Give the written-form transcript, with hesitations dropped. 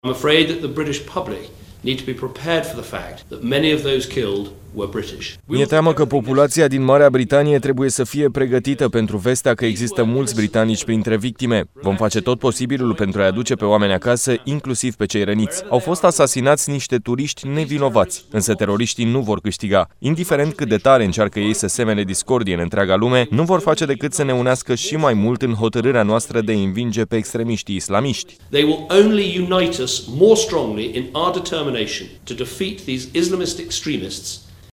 I'm afraid that the British public need to be prepared for the fact that many of those killed were British. Mi-e teamă că populația din Marea Britanie trebuie să fie pregătită pentru vestea că există mulți britanici printre victime. Vom face tot posibilul pentru a-i aduce pe oameni acasă, inclusiv pe cei răniți. Au fost asasinați niște turiști nevinovați, însă teroriștii nu vor câștiga. Indiferent cât de tare încearcă ei să semene discordie în întreaga lume, nu vor face decât să ne unească și mai mult în hotărârea noastră de a învinge pe extremiștii islamiști. They will only unite us more strongly in our determination to defeat these Islamist extremists